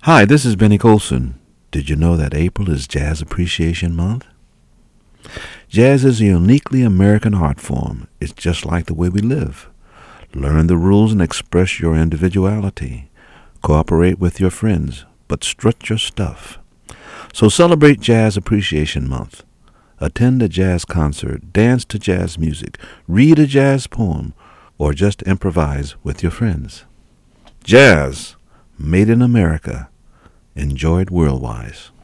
Hi, this is Benny Colson. Did you know that April is Jazz Appreciation Month? Jazz is a uniquely American art form. It's just like the way we live. Learn the rules and express your individuality. Cooperate with your friends, but strut your stuff. So celebrate Jazz Appreciation Month. Attend a jazz concert, dance to jazz music, read a jazz poem, or just improvise with your friends. Jazz, made in America, enjoyed worldwide.